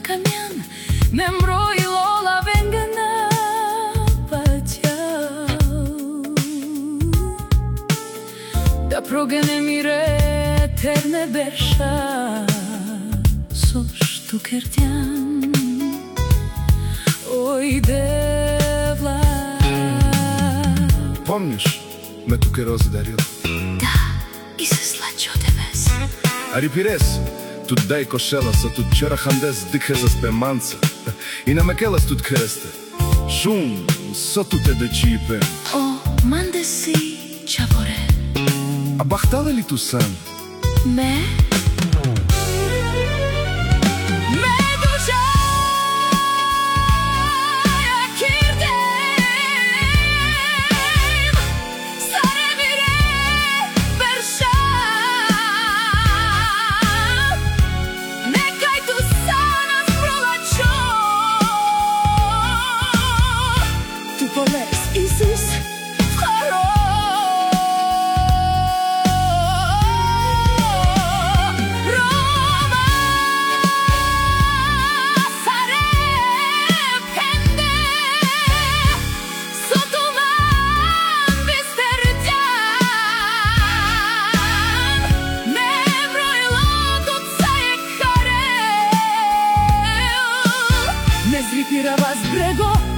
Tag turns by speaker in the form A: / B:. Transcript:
A: cambian, membroilo la vengana patjau. Da progene mire eterne berša, so štukertjan. Ой, девла.
B: Помниш, ме туке рози дарил?
A: Да, и се слачо девес.
B: Ари пирес, тут дай кошела, са тут чера хандес дикhe за спеманца. И на мекелас тут кресте. Шум, са тут е да чипем.
A: О, манде си, чаворе.
B: А бахтала ли ту сам?
A: Ме? Isus, haro. Roma sare pende sotuman bisterjan. Nebroilo тут саекарел. Не зрипира вас брего.